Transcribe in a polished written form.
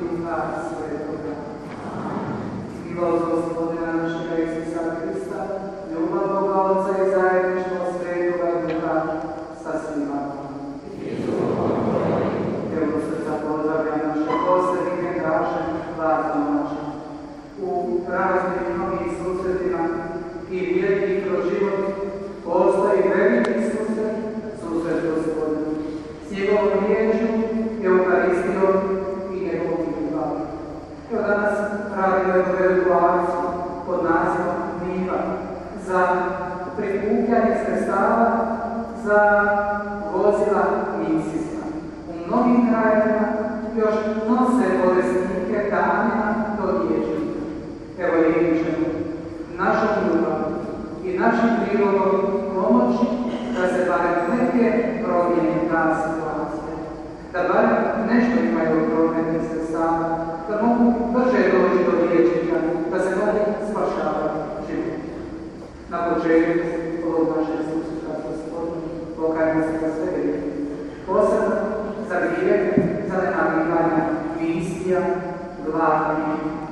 Duha Svetoga. Milost Gospodina našega Isusa Hrista, ljubav Boga Otca i zajedništvo Svetoga Duha sa svima. Evo srca pozdravljam naše posrednike, kaže Vlada naša. U raznim novih susretima i vjeri kroz život postoji veliki susret, susret Gospodina. S njegovom riječju, Euharistijom i njegovom ljubavom. Evo danas radimo jednu veliku akciju pod nazivom Niva za prikupljanje sredstava za vozila misijska. U mnogim krajevima još nose bolesnike danima do liječnika. Evo i mi ćemo našom ljubavom i našim prilogom pomoći da se barem neke promijeni ta situacija. Da barem nešto imaju od prometnih sredstava, da mogu brže doći do liječnika, da se mogu spašavati život. Na početku ovog našeg susreta s Gospodom pokajmo se za sve grijehe, posebno za grijehe, za nemarivanje misija, gladi